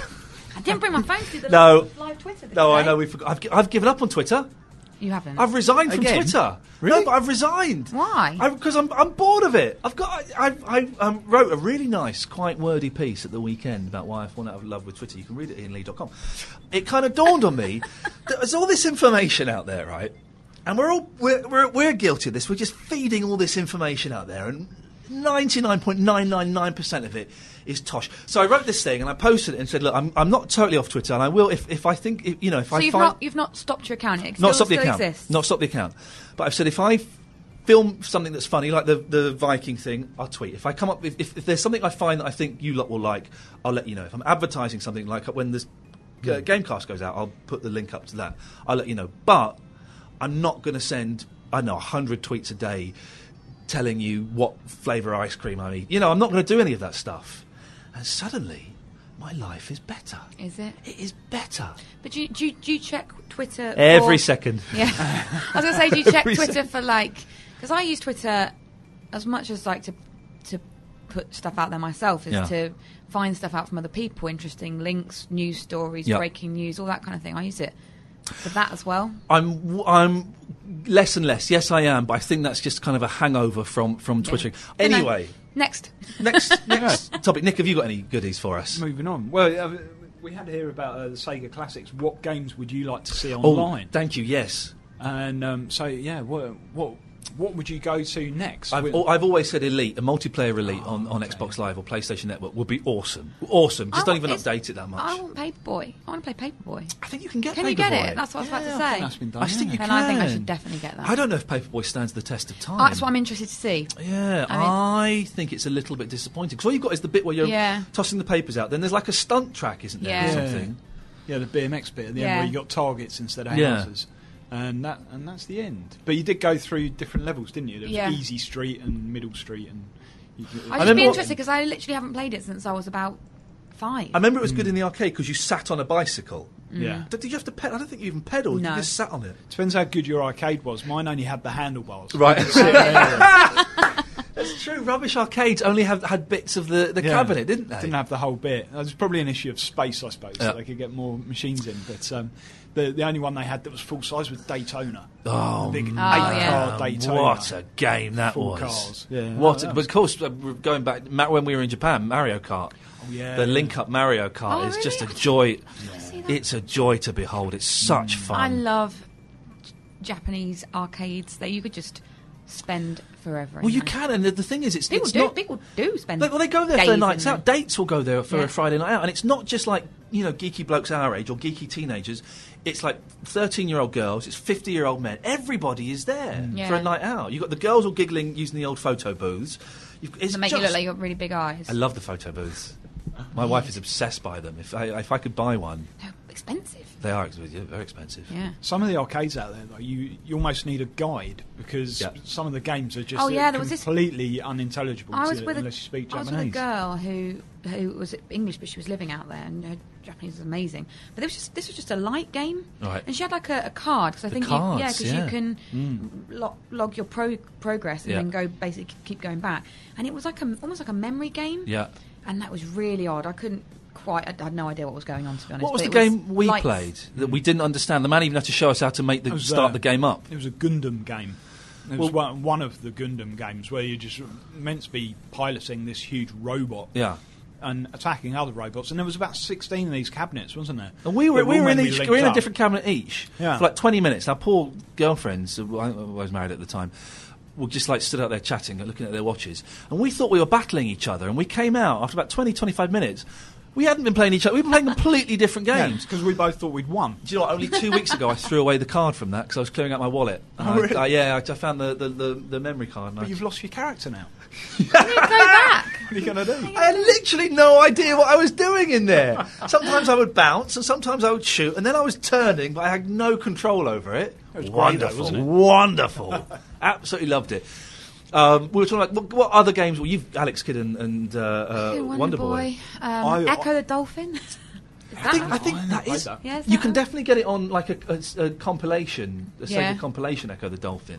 I didn't bring my phone to do the No. live, live Twitter. This No, I day. know. We've, I've, gi- I've given up on Twitter. You haven't. I've resigned from Again? Twitter. Really? No, but I've resigned. Why? Because I'm, I'm bored of it. I've got. I, I, I um, wrote a really nice, quite wordy piece at the weekend about why I've fallen out of love with Twitter. You can read it at ian lee dot com. It kind of dawned on me that there's all this information out there, right? And we're all we're, we're we're guilty of this. We're just feeding all this information out there, and ninety-nine point nine nine nine percent of it is tosh. So I wrote this thing and I posted it and said, look, I'm I'm not totally off Twitter, and I will if, if I think if, you know if so I you've find not you've not stopped your account. It not still, stop the still account, exists. not stop the account. But I've said if I f- film something that's funny, like the the Viking thing, I'll tweet. If I come up if, if, if there's something I find that I think you lot will like, I'll let you know. If I'm advertising something, like when this uh, Gamecast goes out, I'll put the link up to that. I'll let you know. But I'm not going to send I don't know a hundred tweets a day telling you what flavour ice cream I eat. You know, I'm not going to do any of that stuff. And suddenly, my life is better. Is it? It is better. But do you, do you, do you check Twitter Every for, second. Yeah. I was going to say, do you check Every Twitter second. for like? Because I use Twitter as much as like to to put stuff out there myself, is Yeah. to find stuff out from other people, interesting links, news stories, Yeah. breaking news, all that kind of thing. I use it for that as well. I'm w- I'm less and less. Yes, I am, but I think that's just kind of a hangover from from Twittering. Don't know. Anyway, Next. next next topic. Nick, have you got any goodies for us? Moving on. Well, uh, we had to hear about uh, the Sega Classics. What games would you like to see Oh, online? thank you. Yes, And um, so, yeah, what what what would you go to next? I've, With- al- I've always said Elite, a multiplayer Elite Oh, on, on okay. Xbox Live or PlayStation Network would be awesome. Awesome. Just I don't want- even it's- update it that much. I want Paperboy. I want to play Paperboy. I think you can get. Can you get Paperboy. it? That's what I was about to Yeah, I say. think that's been done. I think yeah. you Then can. I think I should definitely get that. I don't know if Paperboy stands the test of time. Oh, that's what I'm interested to see. Yeah, I mean- I think it's a little bit disappointing because all you've got is the bit where you're Yeah. tossing the papers out. Then there's like a stunt track, isn't there? Yeah. Or Yeah. something. Yeah, the B M X bit at the end Yeah. where you got targets instead of Yeah. houses. And that and that's the end. But you did go through different levels, didn't you? There was Yeah. Easy Street and Middle Street, and you, I'd just remember be what- interested because I literally haven't played it since I was about five. I remember it was good in the arcade because you sat on a bicycle. yeah. Did did you have to pedal? I don't think you even pedalled. No. You just sat on it. Depends how good your arcade was. Mine only had the handlebars. Right. Sit there. That's true. Rubbish arcades only have, had bits of the, the Yeah. cabinet, didn't they? Didn't have the whole bit. There's probably an issue of space, I suppose, Yeah. so they could get more machines in. But um, the the only one they had that was full size was Daytona. Oh, the big eight yeah. car Daytona. what a game that Full was! cars. Yeah. What? Oh, a, that but was of course, uh, we're going back Ma- when we were in Japan, Mario Kart. Oh, yeah. The link-up Mario Kart Oh, is just a really? joy. see that. It's a joy to behold. It's such fun. I love J- Japanese arcades that you could just spend forever. well, in you there. can, and the, the thing is, it's, People it's do. not. People do spend. They, well, they go there for days their in nights there. out. Dates will go there for Yeah. a Friday night out, and it's not just like you know geeky blokes our age or geeky teenagers. It's like thirteen-year-old girls. It's fifty-year-old men. Everybody is there Yeah. for a night out. You've got the girls all giggling using the old photo booths. You've, it's To make just, you look like you've got really big eyes. I love the photo booths. My wife is obsessed by them. If I, if I could buy one, They're expensive. they are ex- very expensive. Yeah. Some of the arcades out there, though, you, you almost need a guide because Yeah. some of the games are just Oh, yeah, uh, there was this- completely unintelligible I was to, with a, unless you speak I was Japanese. with a girl who who was English, but she was living out there, and her Japanese was amazing. But this was just, this was just a light game, Right. and she had like a, a card because I The think cards, you, yeah, because yeah. you can log, log your pro, progress and Yeah. then go basically keep going back, and it was like a, almost like a memory game. Yeah. And that was really odd. I couldn't quite. I had no idea what was going on, to be honest. What was but the it game we lights. played that we didn't understand? The man even had to show us how to make the It was, start uh, the game up. It was a Gundam game. It was Well- one, one of the Gundam games where you're just meant to be piloting this huge robot Yeah. and attacking other robots. And there was about sixteen of these cabinets, wasn't there? And we were, They we all were in meant to each, be we were in a linked up. different cabinet each Yeah. for like twenty minutes. Now, poor girlfriends, who I I was married at the time, were just like stood out there chatting, looking at their watches. And we thought we were battling each other. And we came out after about twenty, twenty-five minutes. We hadn't been playing each other. We'd been playing completely different games. because we both thought we'd won. Do you know what? Only two weeks ago, I threw away the card from that because I was clearing out my wallet. And Oh, I- really? I, yeah, I, I found the, the, the, the memory card. and I- But you've lost your character now. Go back. What are you going to do? I had literally no idea what I was doing in there. Sometimes I would bounce and sometimes I would shoot, and then I was turning, but I had no control over it. It was great, though, wonderful, wasn't it? wonderful. Absolutely loved it. Um, we were talking about what, what other games. Well, you've Alex Kidd and, and uh, uh, Hey, Wonder Boy. Um, I- Echo the Dolphin. Is I think, that- I think I that haven't is. played that. Yeah, is You that can one? definitely get it on like a, a, a compilation, a Sega Yeah. compilation. Echo the Dolphin.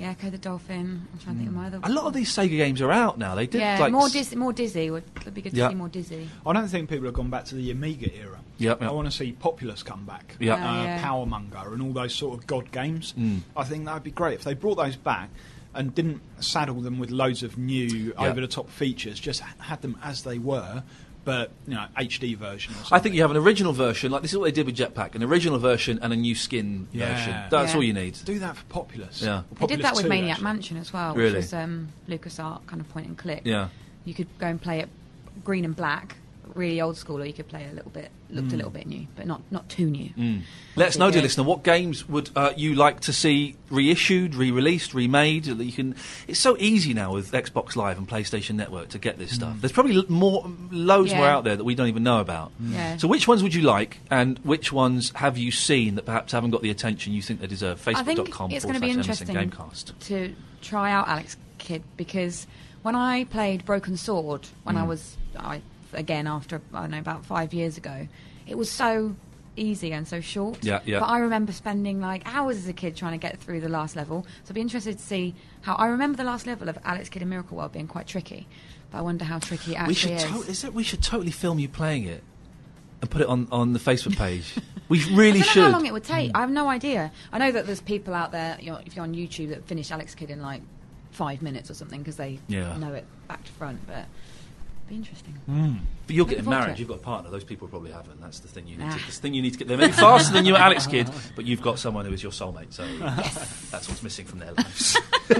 Yeah, Echo the Dolphin. I'm trying to think of my other. A lot of these Sega games are out now. They did Yeah, like more s- Dizzy. More Dizzy. Would it'd be good to Yeah. see more Dizzy. I don't think people have gone back to the Amiga era. Yep, yep. I want to see Populous come back. Yep. Oh, Uh, yeah. Powermonger and all those sort of god games. Mm. I think that would be great if they brought those back and didn't saddle them with loads of new Yeah. over-the-top features. Just ha- had them as they were, but you know, H D version. Or something. I think you have an original version, like this is what they did with Jetpack, an original version and a new skin Yeah. version. That's Yeah. all you need. do that for Populous. Yeah. Or They did Populous that with two, Maniac actually. Mansion as well, Really? which was um, LucasArts kind of point and click. Yeah. You could go and play it green and black, really old school, or you could play a little bit, looked a little bit new, but not not too new. Mm. Let us know, dear Yeah. listener, what games would uh, you like to see reissued, re-released, remade? That you can. It's so easy now with Xbox Live and PlayStation Network to get this stuff. There's probably l- more, loads Yeah. more out there that we don't even know about. Yeah. So, which ones would you like, and which ones have you seen that perhaps haven't got the attention you think they deserve? I think Facebook dot com it's forward going to be slash interesting M S N Gamecast. to try out Alex Kidd, because when I played Broken Sword, when Mm. I was I, again after I don't know about five years ago, it was so easy and so short. Yeah, yeah. But I remember spending like hours as a kid trying to get through the last level. So I'd be interested to see how. I remember the last level of Alex Kidd in Miracle World being quite tricky, but I wonder how tricky it actually We should, is. to- is it, we should totally film you playing it and put it on, on the Facebook page. We really I don't should. know how long it would take. I have no idea. I know that there's people out there, you know, if you're on YouTube, that finish Alex Kidd in like five minutes or something because they Yeah. know it back to front. But it'd be interesting. But you're Looking getting forward to married, it. you've got a partner. Those people probably haven't. That's the thing you need Ah. to. This thing you need to get. They're maybe faster than you, Alex Kidd, but you've got someone who is your soulmate. So that's what's missing from their lives.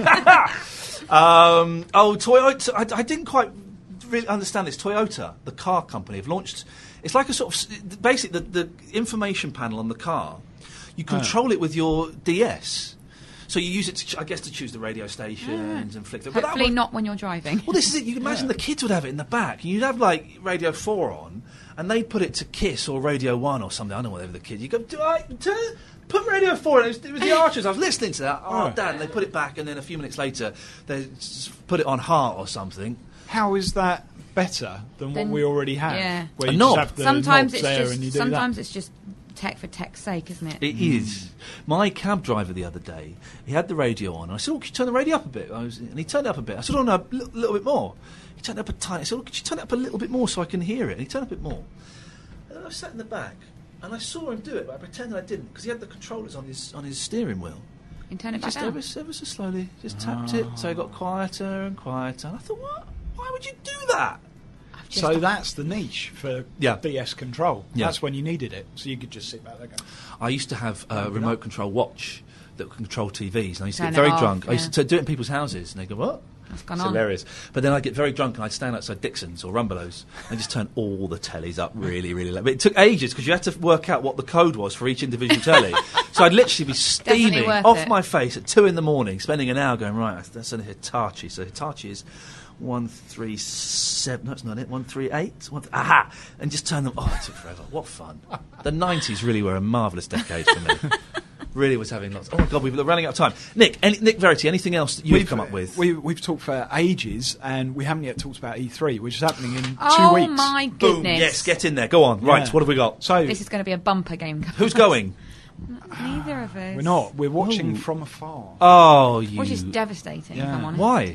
um, oh, Toyota. I, I didn't quite really understand this. Toyota, the car company, have launched. It's like a sort of s- basically the, the information panel on the car. You control it with your D S. So you use it, to, ch- I guess, to choose the radio stations and flick through. But that Hopefully one- not when you're driving. well, this is it. You can imagine the kids would have it in the back. And you'd have, like, Radio four on, and they'd put it to Kiss or Radio one or something. I don't know, whatever the kids. You go, do I turn, put Radio four on? It was, it was the Archers. I was listening to that. Oh, Oh. Dad. And they put it back, and then a few minutes later, they s- put it on Heart or something. How is that better than what Then- we already have? yeah. Where A you knob. just have the sometimes knobs it's there just and you do sometimes that. it's just tech for tech's sake, isn't it? It is. My cab driver the other day, he had the radio on, and I said, oh, could you turn the radio up a bit? I was, and he turned it up a bit. I said, oh, no, a little, little bit more. He turned it up a tiny. I said, oh, could you turn it up a little bit more so I can hear it? And he turned it up a bit more. And then I sat in the back, and I saw him do it, but I pretended I didn't, because he had the controllers on his on his steering wheel. You turn it He back just down. ever, ever so slowly, just tapped it, so it got quieter and quieter. And I thought, what? Why would you do that? I've just- So that's the niche for Yeah. D S control. Yeah. That's when you needed it. So you could just sit back there and go, I used to have a remote control watch that could control T Vs, and I used to Turn get it very off, drunk. I used yeah. to do it in people's houses, and they go, what? What's gone It's on? hilarious. But then I'd get very drunk and I'd stand outside Dixon's or Rumbelows and just turn all the tellies up really, really low. But it took ages because you had to work out what the code was for each individual telly. So I'd literally be Definitely steaming worth off it. my face at two in the morning, spending an hour going, right, that's a Hitachi. So Hitachi is one three seven, no, that's not it, one three eight. One th- aha! And just turn them, oh, it took forever. What fun. The nineties really were a marvellous decade for me. Really was having lots. Oh my God, we're running out of time. Nick, any, Nick Verity, anything else that you've We've- come up with? We, we've talked for ages, and we haven't yet talked about E three, which is happening in Oh two weeks. my Boom, goodness! yes, get in there. Go on. Right, Yeah. what have we got? So This is going to be a bumper game. Who's going? Neither of us. we're not. We're watching Ooh. from afar. Oh, you. Which is devastating. If Yeah. I'm honest. Why?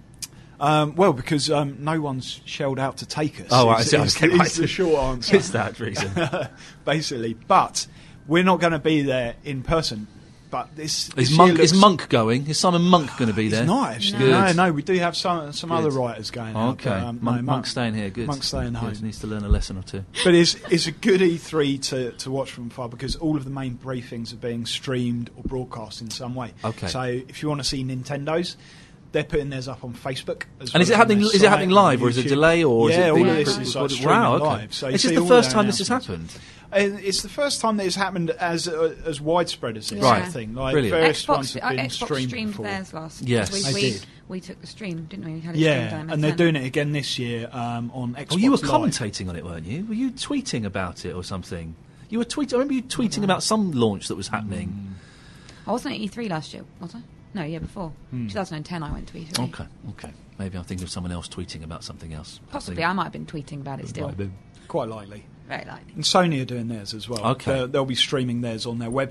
Um, well, because um, no one's shelled out to take us. Oh, right, I is, see. I is, was getting is right the to- short answer. It's that reason. Basically, but we're not going to be there in person. But this Is this year Monk, looks, is Monk going? Is Simon Monk going to be there? He's not actually. Good. No, no, we do have some some Good. other writers going. out, Okay. but, um, no, Monk, Monk- Monk's staying here. Good. Monk's staying Good. home. Needs to learn a lesson or two. But it's it's a good E three to, to watch from afar because all of the main briefings are being streamed or broadcast in some way. Okay. So if you want to see Nintendo's, they're putting theirs up on Facebook. As And well is it as on happening? their Is it site happening and live, or is it a YouTube. delay, or yeah, is it all being of this pre- is like recorded? streaming Wow, okay. live. So you Is this see the all first their time this has announcements. happened? And it's the first time that it's happened as uh, as widespread as this Right. sort of thing. Like Brilliant. various ones Xbox, have uh, been Xbox streamed, streamed before. theirs last. Yes. we, They we, did. we took the stream, didn't we? we had it streamed Yeah, on and they're M S N. doing it again this year um, on Xbox Oh, you were Live. commentating on it, weren't you? Were you tweeting about it or something? You were tweeting. I remember you tweeting about some launch that was happening. I wasn't at E three last year, was I? No, year before. Hmm. twenty ten, I went to E three. Okay, okay. Maybe I'm thinking of someone else tweeting about something else. Possibly, I might have been tweeting about it still. Quite likely. Very likely. And Sony are doing theirs as well. Okay. They're- They'll be streaming theirs on their website.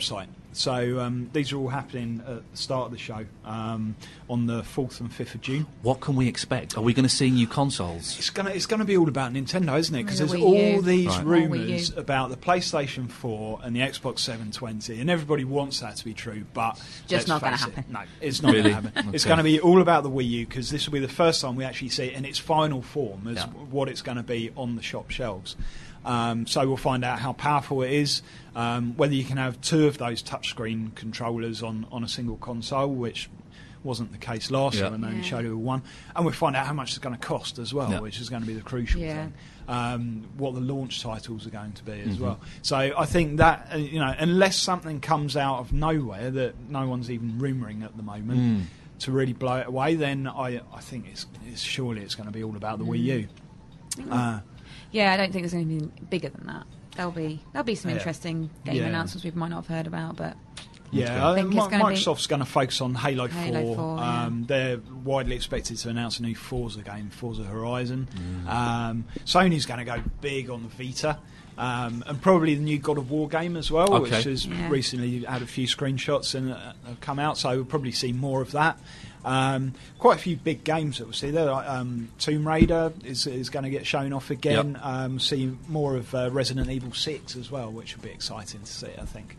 So um, these are all happening at the start of the show um, on the fourth and fifth of June. What can we expect? Are we going to see new consoles? It's gonna it's gonna be all about Nintendo, isn't it? Because The there's Wii all U. these Right. More Wii rumours U. about the PlayStation four and the Xbox seven twenty, and everybody wants that to be true, but Just let's not gonna face it, happen. No, it's not Really? going to happen. It's Okay. going to be all about the Wii U, because this will be the first time we actually see it in its final form as Yeah. what it's going to be on the shop shelves. Um, so we'll find out how powerful it is, um, whether you can have two of those touchscreen controllers on, on a single console, which wasn't the case last Yeah. year when they only Yeah. showed it with one. And we'll find out how much it's going to cost as well, Yeah. which is going to be the crucial Yeah. thing. Um, what the launch titles are going to be as Mm-hmm. well. So I think that, uh, you know, unless something comes out of nowhere that no one's even rumouring at the moment Mm. to really blow it away, then I, I think it's, it's surely it's going to be all about the Wii U. Uh, Yeah, I don't think there's anything bigger than that. There'll be there'll be some Yeah. interesting game Yeah. announcements we might not have heard about, but Yeah, I think Mi- it's gonna be- Microsoft's going to focus on Halo, Halo four. four, yeah. um, they're widely expected to announce a new Forza game, Forza Horizon. Mm. Um, Sony's going to go big on the Vita. Um, and probably the new God of War game as well, Okay. which has Yeah. recently had a few screenshots and uh, have come out, so we'll probably see more of that. Um, quite a few big games that we'll see there. Like, um, Tomb Raider is, is going to get shown off again. Yep. Um, see more of uh, Resident Evil six as well, which will be exciting to see, I think.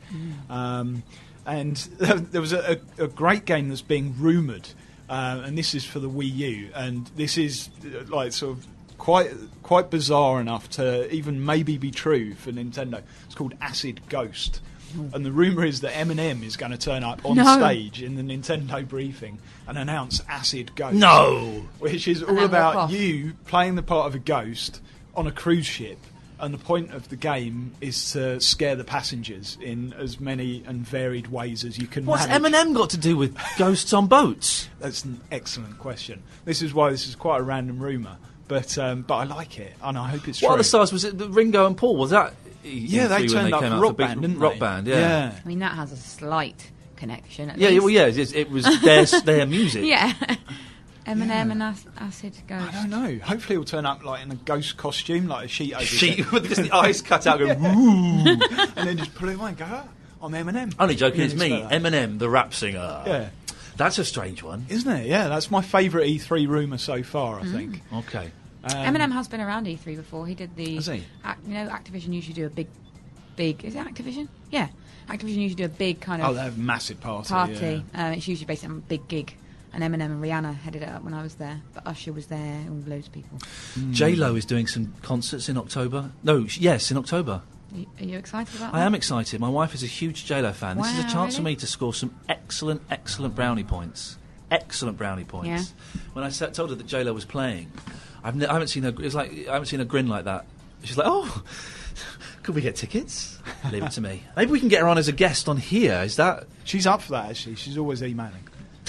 Um, and there was a, a, a great game that's being rumoured, uh, and this is for the Wii U, and this is uh, like sort of quite quite bizarre enough to even maybe be true for Nintendo. It's called Acid Ghost. And the rumour is that Eminem is going to turn up on No. stage in the Nintendo briefing and announce Acid Ghost. No! Which is all then walk about off. you playing the part of a ghost on a cruise ship, and the point of the game is to scare the passengers in as many and varied ways as you can What's manage. Eminem got to do with ghosts on boats? That's an excellent question. This is why this is quite a random rumour, but um, but I like it, and I hope it's What true. other stars was it? The Ringo and Paul, was that? Yeah, they when turned up came for out Rock for big- Band, didn't Rock they? Band, yeah. I mean that has a slight connection. At Yeah, least. well, yeah, it, it was their, their music. Yeah. Eminem Yeah. and ac- Acid Ghost. I don't know. Hopefully, he'll turn up like in a ghost costume, like a sheet over his She, head. with just the eyes cut out, going, woo! and then just pull it away and go, ah, I'm Eminem. Only joking, You it's me, didn't expect that. Eminem, the rap singer. Yeah. That's a strange one. Isn't it? Yeah, that's my favourite E three rumour so far, I think. Okay. Um, Eminem has been around E three before. He did the. Has he? Ac- you know, Activision usually do a big, big. Is it Activision? Yeah, Activision usually do a big kind Oh, of they have a massive party. party. yeah. Uh, it's usually based on a big gig. And Eminem and Rihanna headed it up when I was there, but Usher was there and loads of people. J Lo is doing some concerts in October. No, sh- yes, in October. Are you, are you excited about I that? am excited. My wife is a huge J Lo fan. This is a Wow, chance for really? me to score some excellent, excellent brownie points. Excellent brownie points. Yeah. When I sa- told her that J Lo was playing, I've ne- I haven't seen her. It's like I haven't seen a grin like that. She's like, "Oh, could we get tickets? Leave it to me. Maybe we can get her on as a guest on here. Is that She's up for that, actually. She's always emailing.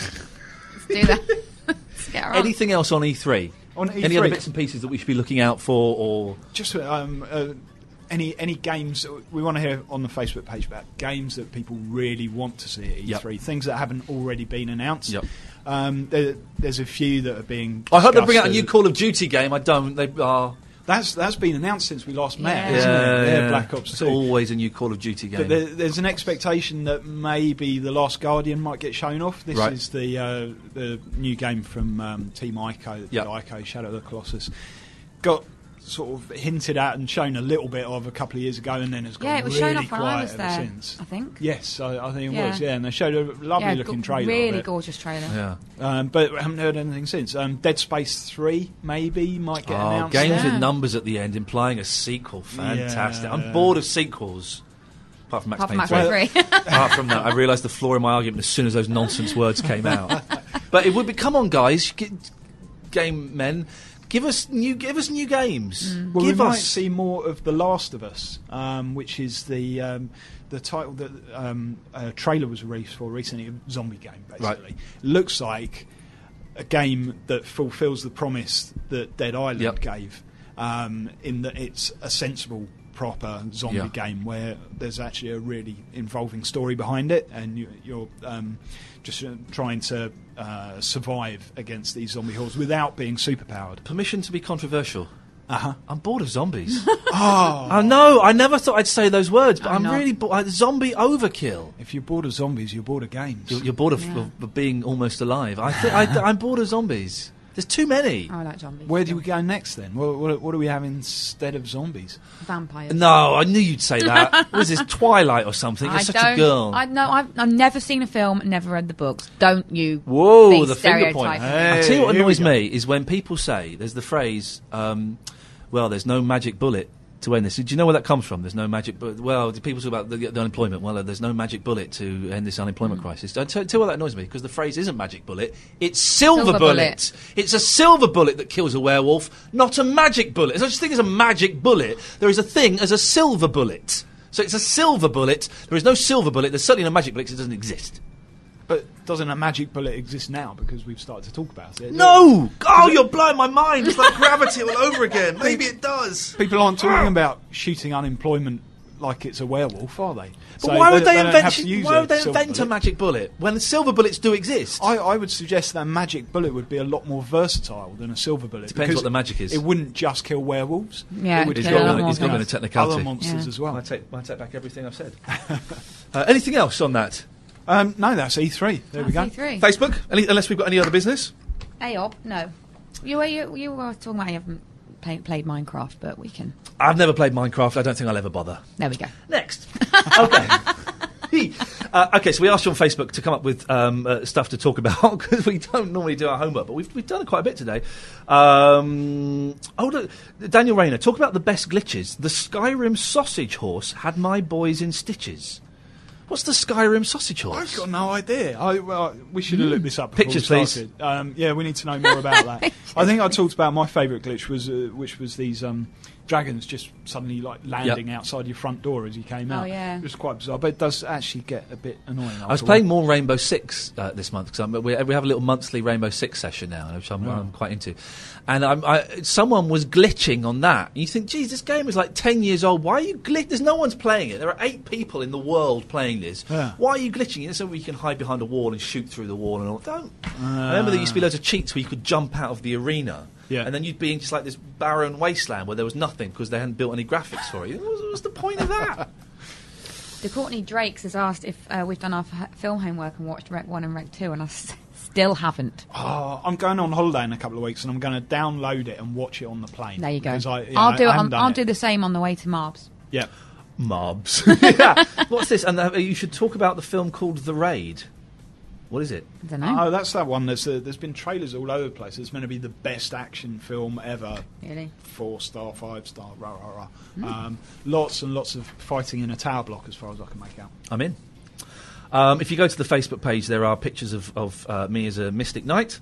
Let's do that. Let's get her on. anything else on E three? On E three, Any other bits and pieces that we should be looking out for, or just um, uh, any any games we want to hear on the Facebook page about games that people really want to see at E three, Yep. things that haven't already been announced. Yep. Um, there, there's a few that are being. I hope they bring out a discussed. new Call of Duty game. I don't. They are. That's that's been announced since we last met, Yeah. hasn't it? Yeah, Yeah, yeah. Black Ops It's two. always a new Call of Duty game. But there, there's an expectation that maybe The Last Guardian might get shown off. This Right. is the uh, the new game from um, Team Ico, Yep. Ico Shadow of the Colossus. Got sort of hinted at and shown a little bit of a couple of years ago, and then it's gone Yeah, it was really shown off when I quiet was ever there. since. I think. Yes, I, I think it Yeah. was. Yeah, and they showed a lovely yeah, looking go- trailer. Really of it. gorgeous trailer. yeah. Um, but we haven't heard anything since. Um, Dead Space three maybe might get Oh, announced. games Yeah. with numbers at the end implying a sequel. Fantastic. Yeah. I'm bored of sequels. Apart from Max Apart from Payne Max three. Payne three. Apart from that, I realised the flaw in my argument as soon as those nonsense words came out. But it would be, come on, guys, g- game men, give us new, give us new games. Well, give we us. might see more of The Last of Us, um, which is the um, the title that um, a trailer was released for recently, a zombie game, basically. Right. Looks like a game that fulfills the promise that Dead Island Yep. gave, um, in that it's a sensible, proper zombie Yeah. game where there's actually a really involving story behind it, and you, you're um, just uh, trying to uh, survive against these zombie hordes without being superpowered. Permission to be controversial. Uh-huh. I'm bored of zombies. Oh. I know. I never thought I'd say those words, but I'm I'm not. really bored. Zombie overkill. If you're bored of zombies, you're bored of games. You're, you're bored of, Yeah. of, of being almost alive. I think I, I'm bored of zombies. There's too many. I like zombies. Where do we go next then? What, what, what do we have instead of zombies? Vampires. No, I knew you'd say that. What is this, Twilight or something? You're I such don't. a girl. I know. I've, I've never seen a film, never read the books. Don't you? Whoa, be the finger point. stereotyping. I tell you what Hey, annoys here we me is when people say, there's the phrase, um, well, there's no magic bullet to end this. Do you know where that comes from? There's no magic bullet. Well, do people talk about the, the unemployment? Well, uh, there's no magic bullet to end this unemployment Mm. crisis. I tell, tell you what that annoys me, because the phrase isn't magic bullet, it's silver, Silver bullet. bullet. It's a silver bullet that kills a werewolf, not a magic bullet. There's such a thing as a magic bullet. There is a thing as a silver bullet. So it's a silver bullet. There is no silver bullet. There's certainly no magic bullet because it doesn't exist. But doesn't a magic bullet exist now because we've started to talk about it? No! Oh, you're blowing my mind. It's like gravity all over again. Maybe it does. People aren't talking about shooting unemployment like it's a werewolf, are they? But why would they, don't invent? have to use Why a would they silver invent a bullet. magic bullet when silver bullets do exist? I, I would suggest that a magic bullet would be a lot more versatile than a silver bullet. Depends because what the magic is. It wouldn't just kill werewolves. Yeah, it would He's yeah, kill a lot got, more he's got a bit of other technicality. monsters Yeah. as well. I take, I take back everything I've said. uh, anything else on that? Um, no, that's E three. There we go. That's E three. Facebook? Any, unless we've got any other business? Ayob, no. You were you, you were talking about you haven't play, played Minecraft, but we can. I've never played Minecraft. I don't think I'll ever bother. There we go. Next. Okay. uh, okay, so we asked you on Facebook to come up with um, uh, stuff to talk about because we don't normally do our homework, but we've, we've done quite a bit today. Um, oh, look, Daniel Rayner, talk about the best glitches. The Skyrim sausage horse had my boys in stitches. What's the Skyrim sausage horse? I've got no idea. I, well, we should have looked this up before Pictures, we please. started. Um, yeah, we need to know more about that. I think I talked about my favourite glitch was uh, which was these um, dragons just suddenly like landing outside your front door as you came Oh, out. yeah. It was quite bizarre, but it does actually get a bit annoying. I was playing more Rainbow Six uh, this month because we, we have a little monthly Rainbow Six session now, which I'm, Oh. I'm quite into. And I'm, I, someone was glitching on that. And you think, geez, this game is like ten years old. Why are you glitching? There's no one's playing it. There are eight people in the world playing this. Yeah. Why are you glitching it? So you can hide behind a wall and shoot through the wall and all. Don't. I remember there used to be loads of cheats where you could jump out of the arena. Yeah. And then you'd be in just like this barren wasteland where there was nothing because they hadn't built any graphics for it. What was, what was the point of that? The Courtney Drakes has asked if uh, we've done our f- film homework and watched Rec one and Rec two, and I s- still haven't. Oh, I'm going on holiday in a couple of weeks, and I'm going to download it and watch it on the plane. There you go. because I, yeah, I'll I- do I it. haven't on- done I'll it. do the same on the way to Marbs. Yeah. Mobs. Yeah. What's this? And uh, you should talk about the film called The Raid. What is it? I don't know. Oh, that's that one. There's uh, there's been trailers all over the place. It's meant to be the best action film ever. Really? Four star, five star, rah rah Hmm. rah. Um, lots and lots of fighting in a tower block, as far as I can make out. I'm in. Um, if you go to the Facebook page, there are pictures of, of uh, me as a Mystic Knight.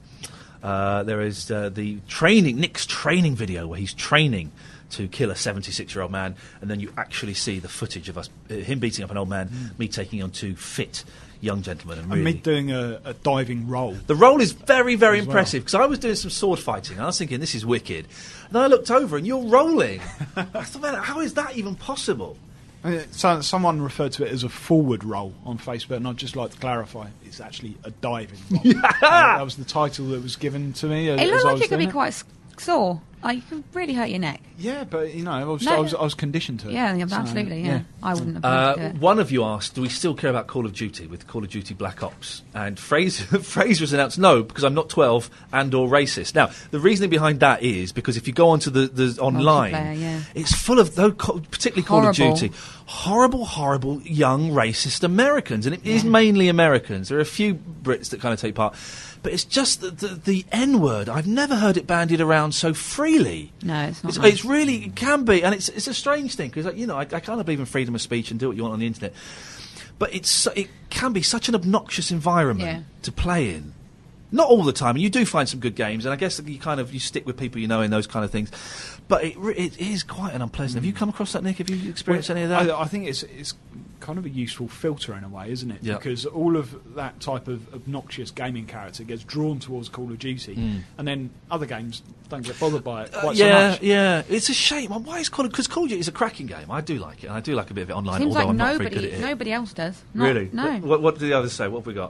Uh, there is uh, the training, Nick's training video where he's training to kill a seventy-six-year-old man, and then you actually see the footage of us, uh, him beating up an old man, me taking on two fit young gentlemen. And And really, me doing a, a diving roll. the role is very, very As well. impressive because I was doing some sword fighting and I was thinking, this is wicked. And then I looked over and you're rolling. I thought, man, how is that even possible? Uh, So, someone referred to it as a forward roll on Facebook, and I'd just like to clarify it's actually a diving roll. Uh, that was the title that was given to me. As, It as looked I like was it could be doing quite s- sore. Like, you could really hurt your neck. Yeah, but you know, I was, No, I was, no. I was conditioned to it. Yeah, yeah, So, absolutely. Yeah. I wouldn't have been Uh, able to do it. one of you asked, do we still care about Call of Duty with Call of Duty Black Ops? And Fraser, Fraser has announced no, because I'm not twelve and or racist. Now, the reasoning behind that is because if you go onto the, the online, Multiplayer, yeah. it's full of, though, co- particularly Call of Horrible. Duty, horrible, horrible young racist Americans. And it is mainly Americans. There are a few Brits that kind of take part. But it's just the, the, the N-word. I've never heard it bandied around so freely. No, it's not. It's, nice. it's really, it can be, and it's it's a strange thing because, you know, I, I kind of believe in freedom of speech and do what you want on the internet, but it's so- it can be such an obnoxious environment Yeah. to play in. Not all the time, and you do find some good games, and I guess that you kind of you stick with people you know in those kind of things. But it re- it is quite an unpleasant. Have you come across that, Nick? Have you experienced any of that? I, I think it's it's kind of a useful filter in a way, isn't it? Yeah. Because all of that type of obnoxious gaming character gets drawn towards Call of Duty, Mm. and then other games don't get bothered by it Uh, quite yeah, so much. yeah. It's a shame. Well, why is Call of because Call of Duty is a cracking game. I do like it, and I do like a bit of it online. Seems although like I'm not very good nobody, at it. nobody else does. Not- Really? No. What, what do the others say? What have we got?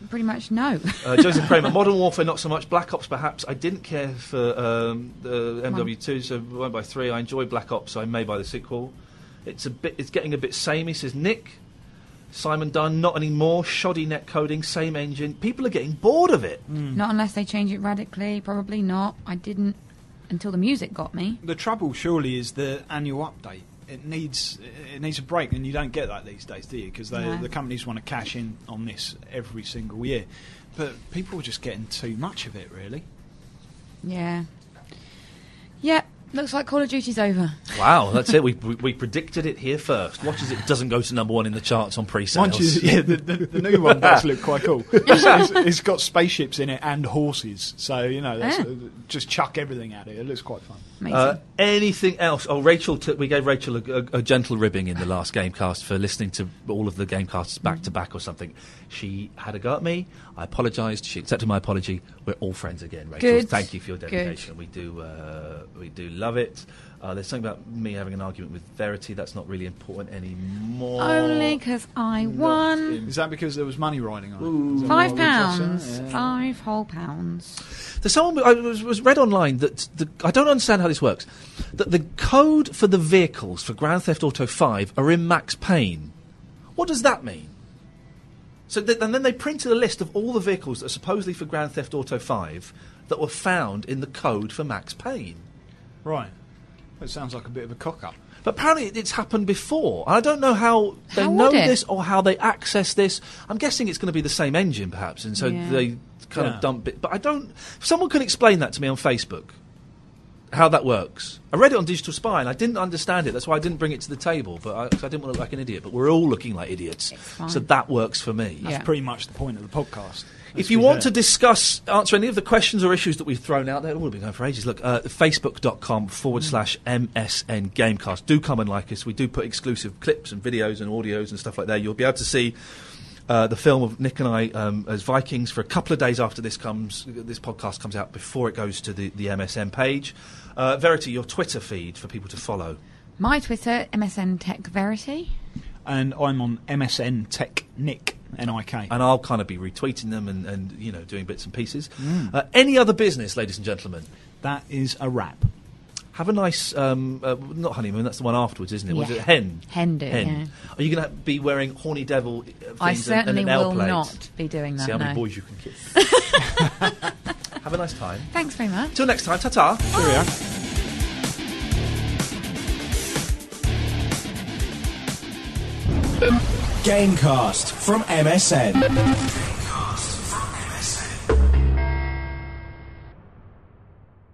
pretty much know. uh, Joseph Kramer, Modern Warfare not so much. Black Ops perhaps. I didn't care for um, the M W two, so I went by three. I enjoyed Black Ops, so I may buy the sequel. It's a bit. It's getting a bit samey, says Nick. Simon Dunn, not anymore. Shoddy net coding, same engine. People are getting bored of it. Mm. Not unless they change it radically. Probably not. I didn't until the music got me. The trouble surely is the annual update. It needs it needs a break, and you don't get that these days, do you? Because No. the companies want to cash in on this every single year. But people are just getting too much of it, really. Yeah. Yep. Looks like Call of Duty's over. Wow, that's it. We, we we predicted it here first. Watch as it doesn't go to number one in the charts on pre-sales. Mind you, yeah, the, the, the new one does look quite cool. It's, it's, it's got spaceships in it and horses, so you know, that's, Ah. uh, just chuck everything at it. It looks quite fun. Amazing. Uh, anything else? Oh, Rachel, t- we gave Rachel a, a, a gentle ribbing in the last Gamecast for listening to all of the Gamecasts back to back or something. She had a go at me. I apologised. She accepted my apology. We're all friends again, Rachel. Good. Thank you for your Good. dedication. We do, uh, we do love it. Uh, there's something about me having an argument with Verity. That's not really important anymore. Only because I won. Is that because there was money riding on it? Is that Five what we just said? pounds. Yeah. Five whole pounds. There's someone I was, was read online that the, I don't understand how this works. That the code for the vehicles for Grand Theft Auto five are in Max Payne. What does that mean? So th- and then they printed a list of all the vehicles that are supposedly for Grand Theft Auto five that were found in the code for Max Payne. Right. It sounds like a bit of a cock-up. But apparently it's happened before. I don't know how they How know would it? this or how they access this. I'm guessing it's going to be the same engine, perhaps, and so Yeah. they kind Yeah. of dump it. But I don't... If someone can explain that to me on Facebook, how that works. I read it on Digital Spy, and I didn't understand it. That's why I didn't bring it to the table, but I, 'cause I didn't want to look like an idiot. But we're all looking like idiots. It's fine. So that works for me. Yeah. That's pretty much the point of the podcast. If you want to discuss, answer any of the questions or issues that we've thrown out there, we've been going for ages. Look, uh, facebook.com forward slash MSN Gamecast. Do come and like us. We do put exclusive clips and videos and audios and stuff like that. You'll be able to see uh, the film of Nick and I um, as Vikings for a couple of days after this comes. This podcast comes out before it goes to the, the M S N page. Uh, Verity, your Twitter feed for people to follow. My Twitter, M S N Tech Verity. And I'm on M S N Tech Nick, N I K. And I'll kind of be retweeting them and, and you know, doing bits and pieces. Uh, any other business, ladies and gentlemen? That is a wrap. Have a nice, um, uh, not honeymoon, that's the one afterwards, isn't it? Was Yeah. it hen? Hen do, yeah. Are you going to be wearing horny devil uh, things I and- certainly and an L will plate? not be doing that, See how many no. boys you can kiss. Have a nice time. Thanks very much. Till next time, ta-ta. Cheerio. Gamecast from M S N.